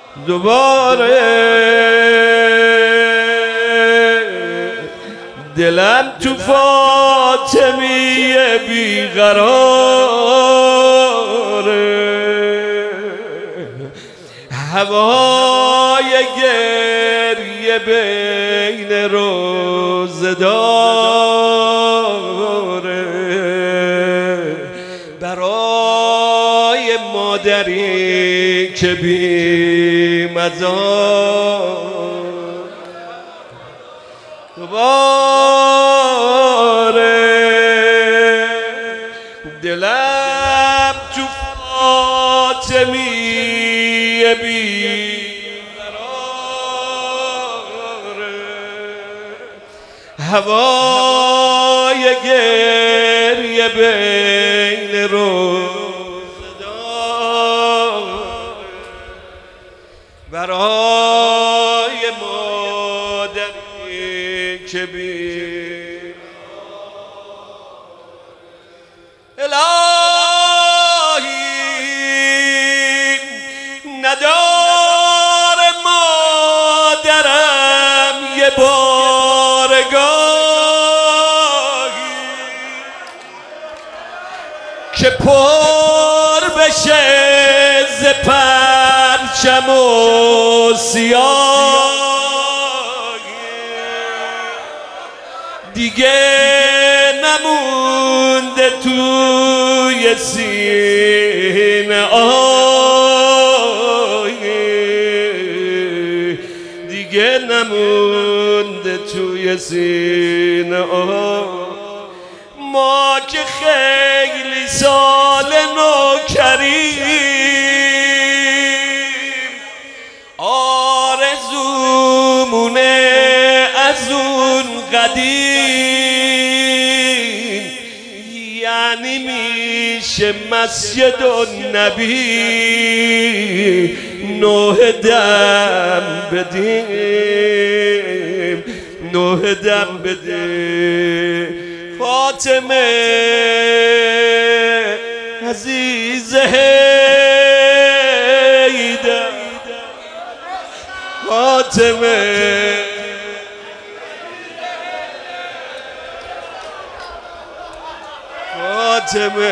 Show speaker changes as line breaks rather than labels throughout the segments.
دوباره دلم تو فاطمیه بیقراره، هوای گریه بین روزه داره، برای مادری که بی مزار. دوباره دلم تو فاطمیه بیقراره، هوای گریه بین روزه داره، برای مادری که بی الهی نداره مادرم یه بارگاهی که پر بشه ز پرچم و سیاهی، دیگه نمونده توی سینه آهی، دیگه نمونده توی سینه آهی. ما که خیلی سال نوکریم، آرزومونه از اون قدیم، یعنی میشه مسجد النبی 9 دم بدیم، 9 دم بدیم. فاطمه عزیز حیدر، فاطمه فاطمه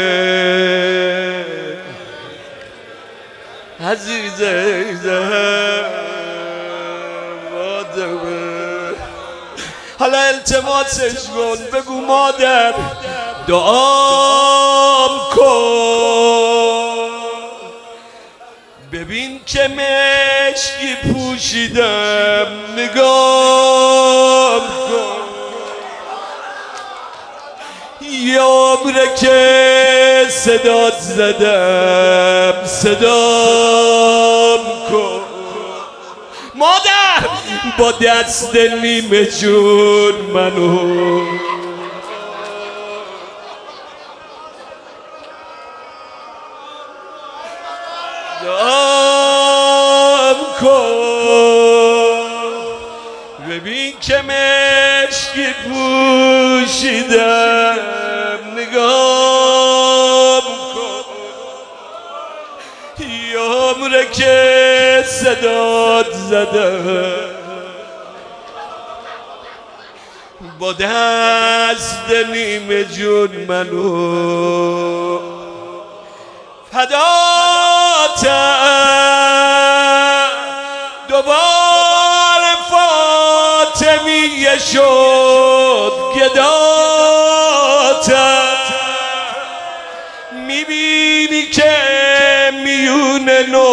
عزیز حیدر، فاطمه. حالا التماسش کن، بگو مادر دعام کن، ببین که مشکی پوشیدم نگام کن، یه عمره که صدات زدم صدام کن. مادر با دست نیمه جون منو دام کن، ببین که مشکی پوشیدم نگام کن، یه عمره که صدات زدم با دست نیمه جون منو فداتم. دوباره فاطمیه شد گداتم، میبینی که میون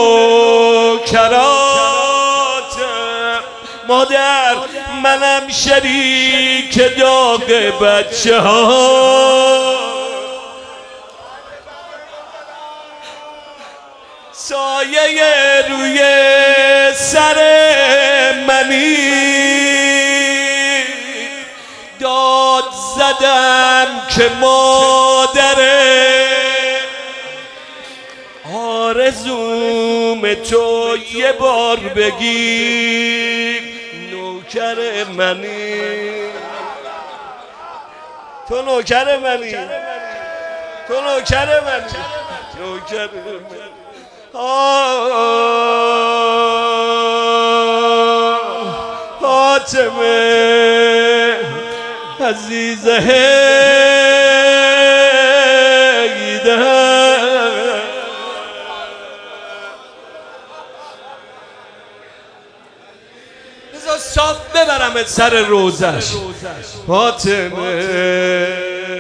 نوکراتم، مادر منم شریک داغ بچه ها، سایه روی سر منی، داد زدم که مادره آرزوم تو یه بار بگی نوکر منی، تو نوکر منی، تو نوکر منی، نوکر منی. فاطمه عزیز حیدر بذار صاف ببرمت سر روزش فاطمه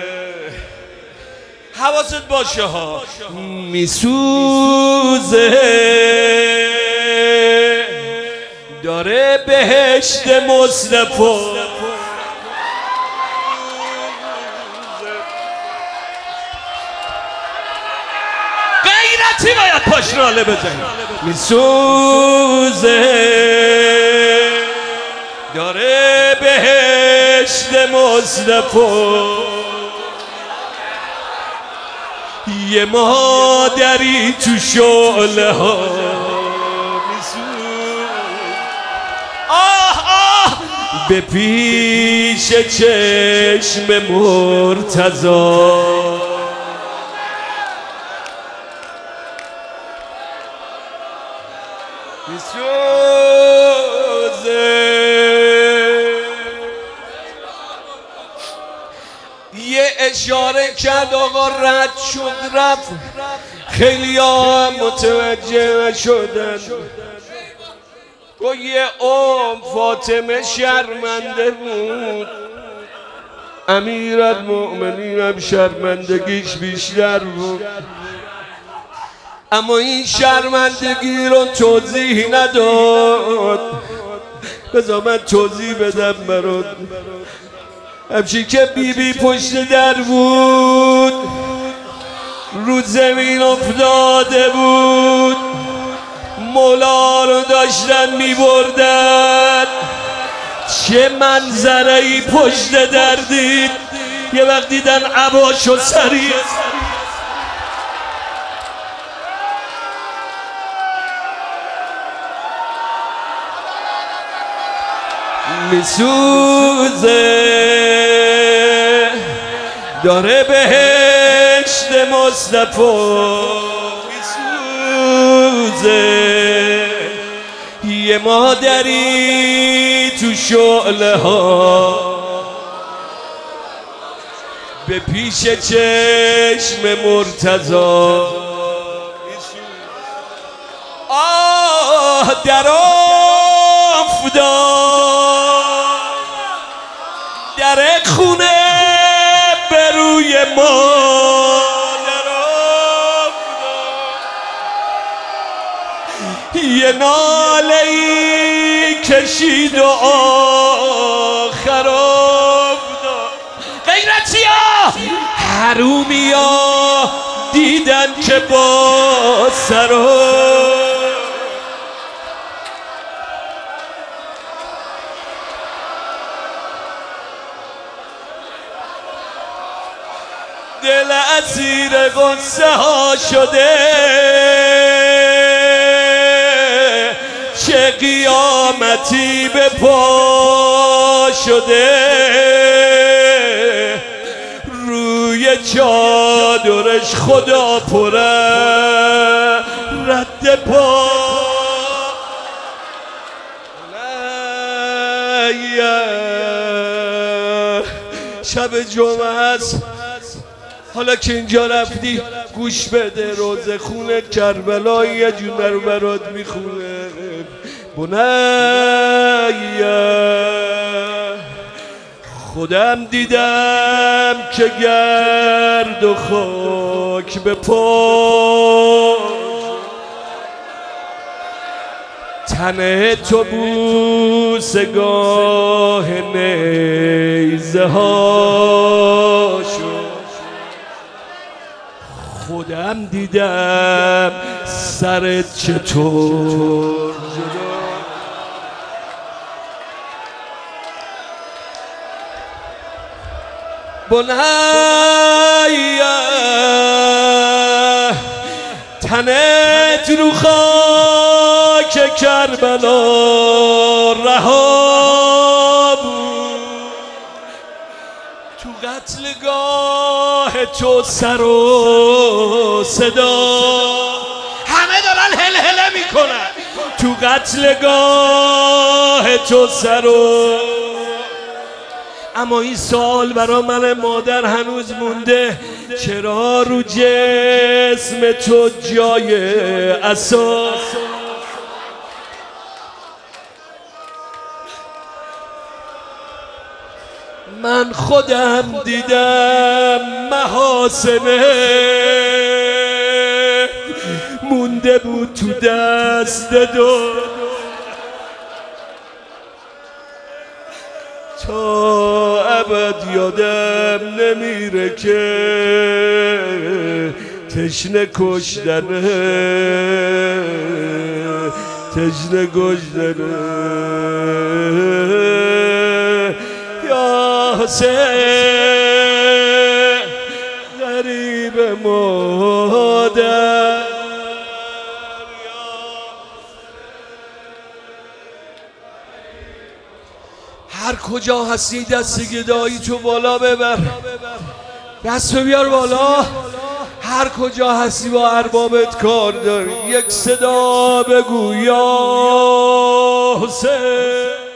حواست باشه ها میسوزه داره بهشت مصطفی غیرتی باید پاش راله بزنی میسوزه داره بهشت مصطفی یه مادری تو شعله ها به پیش چشم مرتضی یه اشاره کرد آقا رد شد رفت خیلی ها متوجه شدن و یه فاطمه شرمنده بود امیرالمؤمنین هم شرمندگیش بیشتر بود اما این شرمندگی رو توضیح نداد بذار من توضیح بدم برات همچین که بیبی پشت در بود رو زمین افتاده بود مولا رو داشتن می بردن چه منظره‌ای پشت در دید یه وقت دیدن عباش و سریع میسوزه داره بهشت مصطفی یه مادری تو شعله ها به پیش چشم مرتضی در افتاد در خونه به روی ما یه ناله‌ای کشید و آخر افتاد غیرتی‌ها حرومی‌ها دیدن که با سرا دل اسیر غصه ها شده چه قیامتی به پا شده روی چادرش خدا پره رد پا شب جمعه است حالا که اینجا رفتی گوش بده روزه خونه کربلا یه جونه رو برات میخونه بنیه خودم دیدم که گرد و خاک به پا تنه تو بوسگاه نیزه ها شد خودم دیدم سرت چطور بنیه تنت رو خاک کربلا رها بود تو قتلگاه تو سر و صدا همه دارن هلهله میکنن تو قتلگاه تو سرو. اما این سوال برا من مادر هنوز مونده، چرا رو جسم تو جای اساس؟ من خودم دیدم محاسنه مونده بود تو دست دو، تا ابد یادم نمیره که تشنه کشتنه، تشنه کشتنه. یا حسین غریب مادر، هر کجا هستی دست گدایی تو بالا ببر، دست بیار بالا. هر کجا هستی با اربابت کار داری، یک صدا بگو یا حسین.